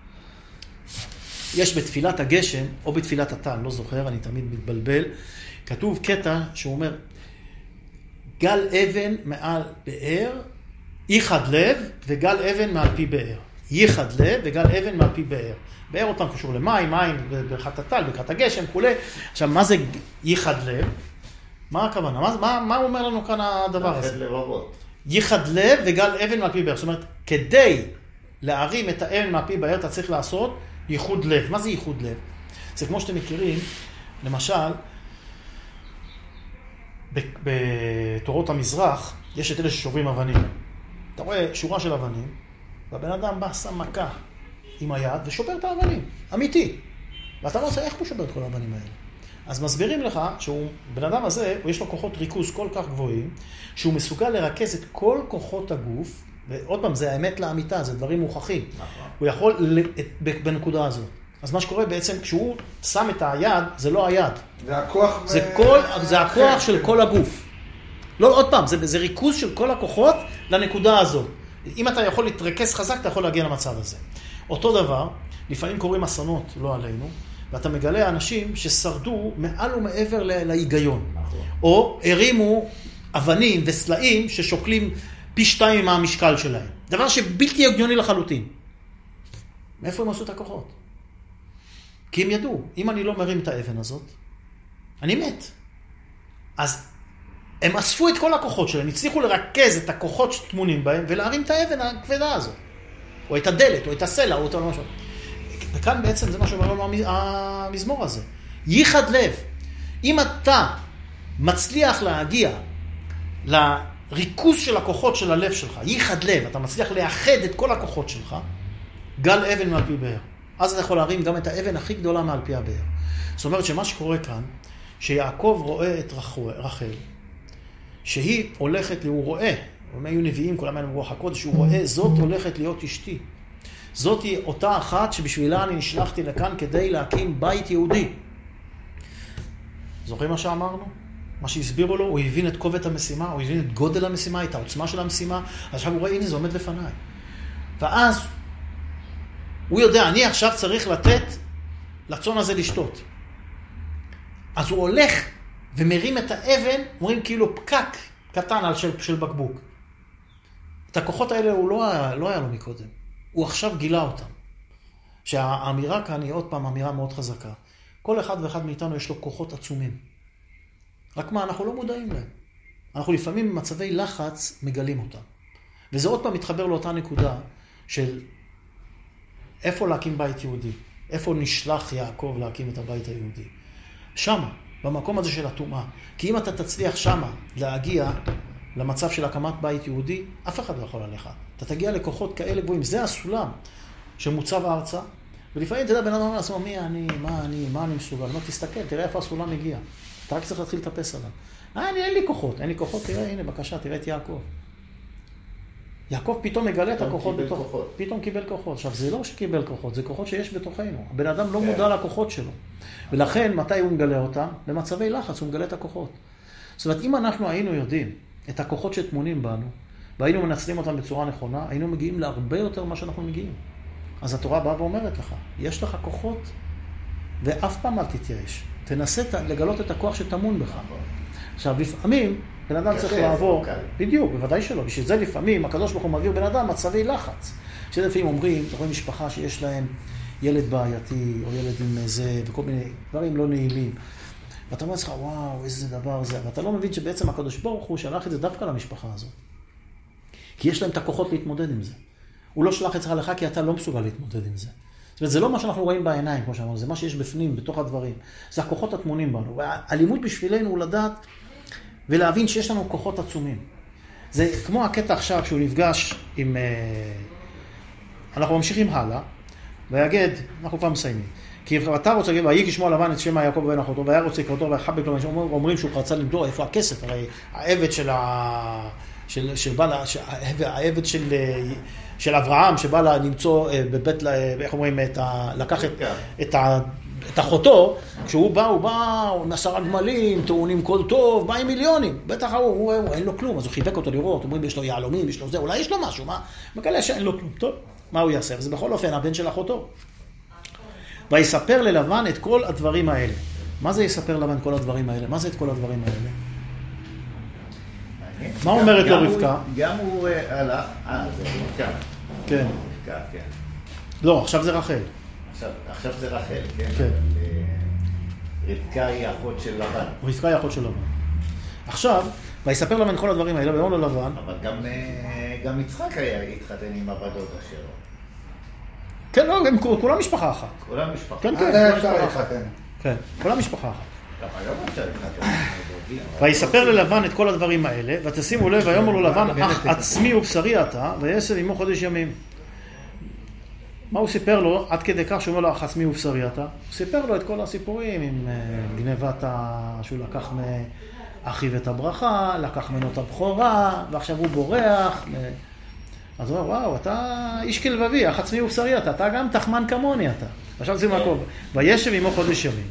יש בתפילת הגשם, או בתפילת התא, אני לא זוכר, אני תמיד מתבלבל, כתוב קטע שהוא אומר, גל אבן מעל באר, ייחד לב וגל אבן מעל פי באר. ייחד לב וגל אבן מעל פי באר. באר אותם קשור למים, מים ברכת הטל, ברכת הגשם, כולי. עכשיו, מה זה ייחד לב? מה הכוונה? מה הוא אומר לנו כאן הדבר הזה? ייחד לב וגל אבן מעל פי באר. זאת אומרת, כדי להרים את האבן מעל פי באר, אתה צריך לעשות ייחוד לב. מה זה ייחוד לב? זה כמו שאתם מכירים, למשל, בתורות המזרח, יש את אלה ששוברים אבנים. אתה רואה שורה של אבנים, והבן אדם בא, שם מכה עם היד ושובר את האבנים. אמיתי. ואתה לא עושה איך הוא שובר את כל האבנים האלה. אז מסבירים לך שבן אדם הזה, יש לו כוחות ריכוז כל כך גבוהים, שהוא מסוגל לרכז את כל כוחות הגוף, ועוד פעם, זה האמת לאמיתה, זה דברים מוכחים. הוא יכול בנקודה הזאת. אז מה שקורה בעצם, כשהוא שם את היד, זה לא היד. זה הכוח... זה הכוח של כל הגוף. לא, עוד פעם, זה ריכוז של כל הכוחות לנקודה הזאת. אם אתה יכול להתרכז חזק, אתה יכול להגיע למצב הזה. אותו דבר, לפעמים קוראים אסונות, לא עלינו, ואתה מגלה אנשים ששרדו מעל ומעבר להיגיון. או הרימו אבנים וסלעים ששוקלים פי 2 מהמשקל שלהם. דבר שבלתי הגיוני לחלוטין. מאיפה הם עשו את הכוחות? כי הם ידעו, אם אני לא מרים את האבן הזאת, אני מת. אז הם אספו את כל הכוחות שלהם, הצליחו לרכז את הכוחות שטמונים בהם, ולהרים את האבן הכבדה הזאת. או את הדלת, או את הסלע, או את משהו. וכאן בעצם זה מה שאומר לנו המזמור הזה. ייחד לב. אם אתה מצליח להגיע לריכוז של הכוחות של הלב שלך, ייחד לב, אתה מצליח לאחד את כל הכוחות שלך, גל אבן מעל פי באר. אז אתה יכול להרים גם את האבן הכי גדולה מעל פי הבאר. זאת אומרת שמה שקורה כאן, שיעקב רואה את רחל, שהיא הולכת, הוא רואה, הם היו נביאים, כולם היו ברוח הקודש, שהוא רואה, זאת הולכת להיות אשתי. זאת היא אותה אחת שבשבילה אני נשלחתי לכאן כדי להקים בית יהודי. זוכרים מה שאמרנו? מה שהסבירו לו, הוא הבין את כובד המשימה, הוא הבין את גודל המשימה, את העוצמה של המשימה, אז עכשיו הוא רואה, הנה זה עומד לפניי. ואז הוא יודע, אני עכשיו צריך לתת לצאן הזה לשתות. אז הוא הולך ומרים את האבן, אומרים כאילו פקק קטן על של בקבוק. את הכוחות האלה הוא לא היה לו מקודם. הוא עכשיו גילה אותם. שהאמירה כאן היא עוד פעם אמירה מאוד חזקה. כל אחד ואחד מאיתנו יש לו כוחות עצומים. רק מה, אנחנו לא מודעים להם. אנחנו לפעמים במצבי לחץ מגלים אותם. וזה עוד פעם מתחבר לאותה נקודה של איפה להקים בית יהודי. איפה נשלח יעקב להקים את הבית היהודי. שמה, במקום הזה של הטומאה. כי אם אתה תצליח שמה להגיע למצב של הקמת בית יהודי, אף אחד לא יכול עליך. אתה תגיע לכוחות כאלה גבוהים. זה הסולם שמוצב ארצה. ולפעמים תדע בן אדם אומר לעצמו, מי אני, מה אני מסוגל? לא, תסתכל, תראה איפה הסולם מגיע. אתה רק צריך להתחיל לטפס עליו. אין לי כוחות, תראה, הנה, בבקשה, תראה את יעקב. יעקב פתאום מגלה את הכוחות בתוך... פתאום קיבל כוחות. עכשיו, זה לא שקיבל כוחות, זה כוחות שיש בתוכנו. הבן אדם לא מודע לכוחות שלו. ולכן, מתי הוא מגלה אותם? במצבי לחץ, הוא מגלה את הכוחות. זאת אומרת, אם אנחנו היינו יודעים את הכוחות שטמונים בנו, והיינו מנצלים אותם בצורה נכונה, היינו מגיעים להרבה יותר ממה שאנחנו מגיעים. אז התורה באה ואומרת לך, יש לך כוחות, ואף פעם אל תתייאש. תנסה לגלות את הכוח שטמון בך. עכשיו, לפעמים, בן אדם צריך לעבור, בדיוק, בוודאי שלא. בשביל זה לפעמים, הקדוש ברוך הוא מעביר בן אדם מצבי לחץ. שלפעמים אומרים, אתה רואה משפחה שיש להם ילד בעייתי, או ילד עם זה, וכל מיני דברים לא נעימים. ואתה אומר לך, וואו, איזה דבר זה. ואתה לא מבין שבעצם הקדוש ברוך הוא שלח את זה דווקא למשפחה הזאת. כי יש להם את הכוחות להתמודד עם זה. הוא לא שלח את זה לך כי אתה לא מסוגל להתמודד עם זה. זאת אומרת, זה לא מה שאנחנו רואים בעיניים, כמו שאמרנו, זה מה שיש בפנים, בתוך הדברים. זה הכוחות הטמונים בנו. והלימוד בשבילנו הוא לדעת ולהבין שיש לנו כוחות עצומים. זה כמו הקטע עכשיו שהוא נפגש עם... אנחנו ממשיכים הלאה, ויגד, אנחנו כבר מסיימים. כי אתה רוצה להגיד, ויהי כשמו הלבן את שם יעקב בן אחותו, והיה רוצה לקראתו ויחבק לו, אומרים שהוא רצה למדור איפה הכסף, הרי העבד העבד של אברהם שבא למצוא בבית, איך אומרים, לקח את אחותו, כשהוא בא, הוא נסר הגמלים, טעונים כל טוב, בא עם מיליונים, בטח הוא אין לו כלום, אז הוא חיבק אותו לראות, אומרים יש לו יעלומים, יש לו זה, אולי יש לו משהו, מגלה שאין לו כלום, טוב, מה הוא יעשה? וזה בכל אופן הבן של אחותו. ויספר ללבן את כל הדברים האלה. מה זה יספר ללבן את כל הדברים האלה? מה זה את כל הדברים האלה? מה אומרת לו רבקה? גם הוא הלך, זה רבקה. כן. רבקה, כן. לא, עכשיו זה רחל. עכשיו זה רחל, כן. רבקה היא אחות של לבן. רבקה היא אחות של לבן. עכשיו, ויספר לבן כל הדברים האלה, ויאמר לו לבן. אבל גם יצחק היה להתחתן עם הבדודה שלו. כן, לא, הם כולם משפחה אחת. כולם משפחה. כן, כן. כן, כולם משפחה אחת. ויספר ללבן את כל הדברים האלה, ותשימו לב, ויאמר לו לבן, אך עצמי ובשרי אתה, ויעשה עמו חודש ימים. מה הוא סיפר לו? עד כדי כך שהוא אומר לו, אך עצמי ובשרי אתה. הוא סיפר לו את כל הסיפורים עם גנבת שהוא לקח מאחיו את הברכה, לקח ממנו את הבכורה, ועכשיו הוא בורח. אז הוא אומר, וואו, אתה איש כלבבי, אך עצמי ובשרי אתה גם תחמן כמוני אתה. עכשיו זה יעקב, וישב עמו חודש ימים.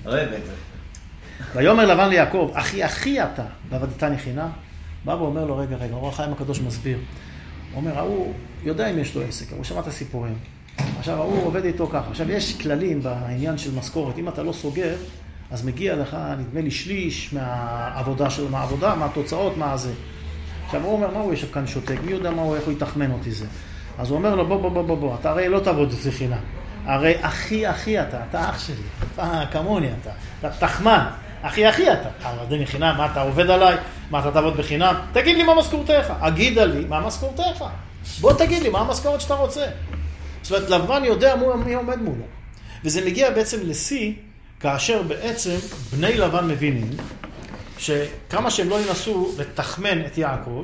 ויאמר לבן ליעקב, אחי אתה, ועבדתני חינם. בא ואומר לו, רגע, אור החיים הקדוש מסביר. הוא אומר, הוא יודע אם יש לו עסק, הוא שמע את הסיפורים. עכשיו, הוא עובד איתו ככה. עכשיו, יש כללים בעניין של משכורת. אם אתה לא סוגר, אז מגיע לך, נדמה לי, שליש מהעבודה, מהתוצאות, מה זה. עכשיו, הוא אומר, מה הוא ישב כאן שותק? מי יודע איך הוא יתחמן אותי זה? אז הוא אומר לו, בוא, אתה הרי לא תעבוד אצלי חינם. הרי אחי אתה אח שלי, אתה כמוני אתה תחמן, אחי אתה. עבדי מחינם, מה אתה עובד עליי? מה אתה תעבוד בחינם? תגיד לי מה משכורתך. אגידה לי מה משכורתך. בוא תגיד לי מה המשכורת שאתה רוצה. זאת אומרת, לבן יודע מי עומד מולו. וזה מגיע בעצם לשיא, כאשר בעצם בני לבן מבינים, שכמה שהם לא ינסו לתחמן את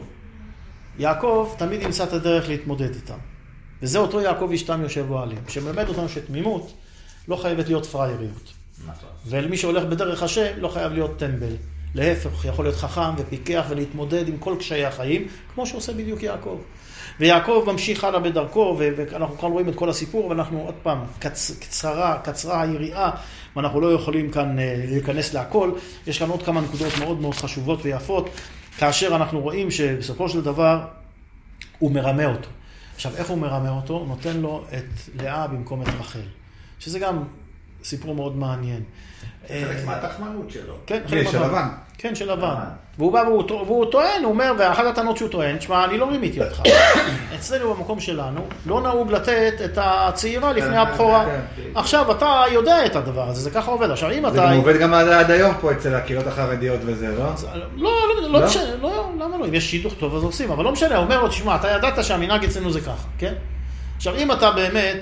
יעקב תמיד ימצא את הדרך להתמודד איתם. וזה אותו יעקב אשתם יושב ועלים, שמלמד אותנו שתמימות לא חייבת להיות פרייריות. ולמי שהולך בדרך השם לא חייב להיות טמבל. להפך, יכול להיות חכם ופיקח ולהתמודד עם כל קשיי החיים, כמו שעושה בדיוק יעקב. ויעקב ממשיך הלאה בדרכו, ואנחנו כאן רואים את כל הסיפור, ואנחנו עוד פעם, קצרה היריעה, ואנחנו לא יכולים כאן להיכנס להכל. יש כאן עוד כמה נקודות מאוד מאוד חשובות ויפות, כאשר אנחנו רואים שבסופו של דבר הוא מרמה אותו. עכשיו, איך הוא מרמה אותו? הוא נותן לו את לאה במקום את רחל. שזה גם סיפור מאוד מעניין. חלק מהתחמנות שלו. כן, של לבן. כן, של לבן. והוא בא והוא טוען, הוא אומר, ואחת הטענות שהוא טוען, תשמע, אני לא רימיתי אותך. אצלנו במקום שלנו, לא נהוג לתת את הצעירה לפני הבכורה. עכשיו, אתה יודע את הדבר הזה, זה ככה עובד. עכשיו, אם אתה... זה גם עובד גם עד היום פה אצל הקהילות החרדיות וזה, לא? לא משנה, למה לא? אם יש שידוך טוב, אז עושים, אבל לא משנה, הוא אומר לו, תשמע, אתה ידעת שהמנהג אצלנו זה ככה, כן? עכשיו, אם אתה באמת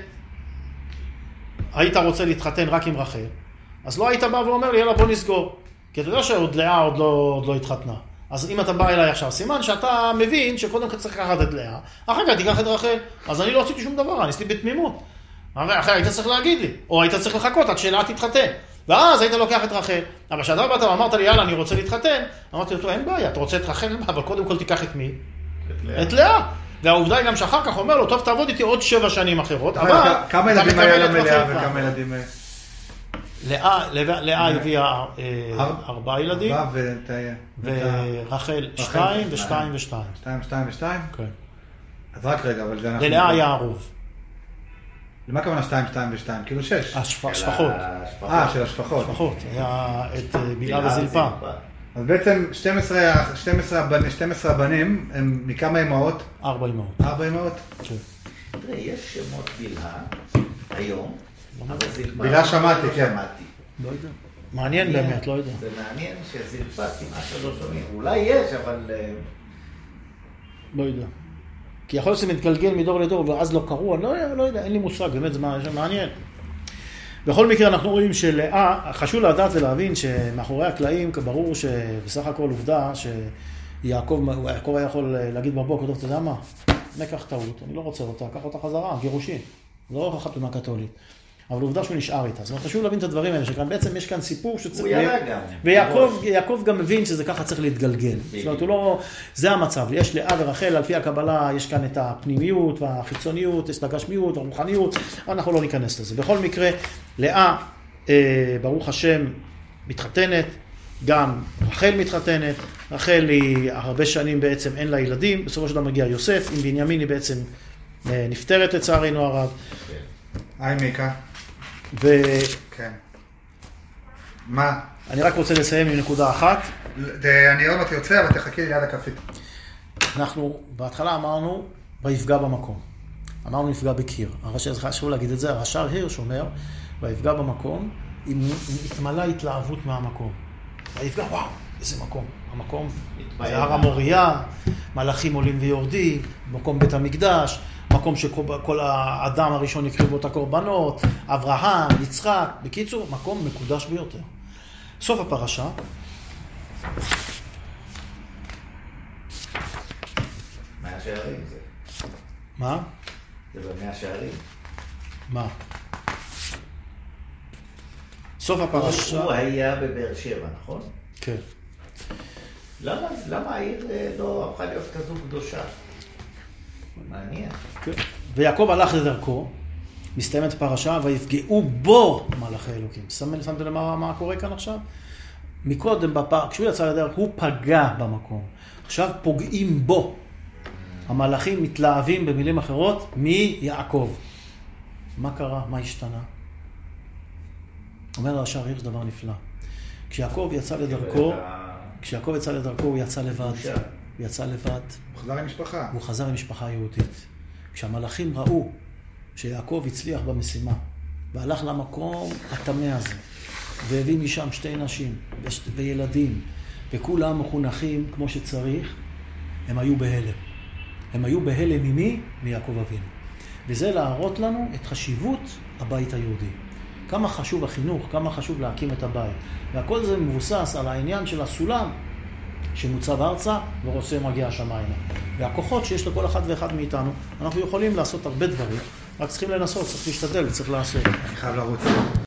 היית רוצה להתחתן רק עם רחל, אז לא היית בא ואומר לי, יאללה, בוא נסגור. כי אתה יודע שעוד לאה עוד לא התחתנה. אז אם אתה בא אליי עכשיו, סימן שאתה מבין שקודם כל צריך לקחת את לאה, אחר כך תיקח את רחל. אז אני לא עשיתי שום דבר, אני עשיתי בתמימות. אחרי היית צריך להגיד לי, או היית צריך לחכות עד שלאה תתחתן. ואז היית לוקח את רחל. אבל כשאתה באת ואמרת לי, יאללה, אני רוצה להתחתן, אמרתי לו, אין בעיה, אתה רוצה את רחל, אבל קודם כל תיקח את מי? את לאה. והעובדה היא גם שאחר כך אומר לו, טוב, תעבוד איתי עוד 7 שנים אחרות, אבל... כמה ילדים היה לו מלאה וכמה ילדים... לאה הביאה 4 ילדים, 4 ורחל 2 ו2 ו2. 2 ו2? כן. אז רק רגע, אבל זה אנחנו... ללאה היה הרוב. למה כמובן 2 ו2? כאילו 6. השפחות. של השפחות. השפחות. היה את בילה וזלפה. אז בעצם 12 הבנים, הם מכמה אמהות? 4 אמהות. 4 אמהות? כן. תראה, יש שמות בילה היום, אבל זלפה... בילה שמעתי, כן. לא יודע. מעניין באמת, לא יודע. זה מעניין שזלפה כמעט שלא שומעים. אולי יש, אבל... לא יודע. כי יכול להיות שזה מתגלגל מדור לדור, ואז לא קראו, אני לא יודע, אין לי מושג, באמת זה מעניין. בכל מקרה אנחנו רואים שלאה, חשוב לדעת ולהבין שמאחורי הקלעים, ברור שבסך הכל עובדה שיעקב היה יכול להגיד בבוקר, טוב, אתה יודע מה? נקח טעות, אני לא רוצה אותה, קח אותה חזרה, גירושין. זה לא חתונה קתולית. אבל עובדה שהוא נשאר איתה. זאת אומרת, חשוב להבין את הדברים האלה, שכאן בעצם יש כאן סיפור שצריך... הוא ירה גם. ויעקב גם מבין שזה ככה צריך להתגלגל. זאת אומרת, הוא לא... זה המצב. יש לאה ורחל, על פי הקבלה, יש כאן את הפנימיות והחיצוניות, יש את הגשמיות והרוחניות, אנחנו לא ניכנס לזה. בכל מקרה, לאה, ברוך השם, מתחתנת, גם רחל מתחתנת. רחל היא הרבה שנים בעצם אין לה ילדים, בסופו של דבר מגיע יוסף, עם בנימין היא בעצם נפטרת לצערנו הרב. היי מיקה. כן. מה? אני רק רוצה לסיים עם נקודה אחת. אני עוד מעט יוצא, אבל תחכי לי ליד הכפית. אנחנו בהתחלה אמרנו, ויפגע במקום. אמרנו יפגע בקיר. חשוב להגיד את זה, הרש"ר הירש אומר, ויפגע במקום, התמלא התלהבות מהמקום. ויפגע, וואו, איזה מקום. המקום זה הר המוריה, מלאכים עולים ויורדים, מקום בית המקדש, מקום שכל האדם הראשון יקריב בו את הקורבנות, אברהם, יצחק, בקיצור, מקום מקודש ביותר. סוף הפרשה. מאה שערים זה. מה? זה במאה שערים. מה? סוף הפרשה. הוא היה בבאר שבע, נכון? כן. למה העיר לא הפכה להיות כזו קדושה? מעניין. כן. ויעקב הלך לדרכו, מסתיימת פרשה, ויפגעו בו מלאכי אלוקים. שמתם למה מה קורה כאן עכשיו? מקודם, כשהוא יצא לדרך, הוא פגע במקום. עכשיו פוגעים בו. המלאכים מתלהבים במילים אחרות מיעקב. מה קרה? מה השתנה? אומר הרש"ר הירש דבר נפלא. כשיעקב יצא לדרכו, הוא יצא לבד. הוא יצא לבד. הוא חזר עם משפחה. הוא חזר עם משפחה יהודית. כשהמלאכים ראו שיעקב הצליח במשימה, והלך למקום הטמא הזה, והביא משם 2 נשים וילדים, וכולם מחונכים כמו שצריך, הם היו בהלם. הם היו בהלם ממי? מיעקב אבינו. וזה להראות לנו את חשיבות הבית היהודי. כמה חשוב החינוך, כמה חשוב להקים את הבית. והכל זה מבוסס על העניין של הסולם שמוצב ארצה ורוצה מגיע השמיימה. והכוחות שיש לכל אחד ואחד מאיתנו, אנחנו יכולים לעשות הרבה דברים, רק צריכים לנסות, צריך להשתדל, צריך לעשות. אני חייב לרוץ.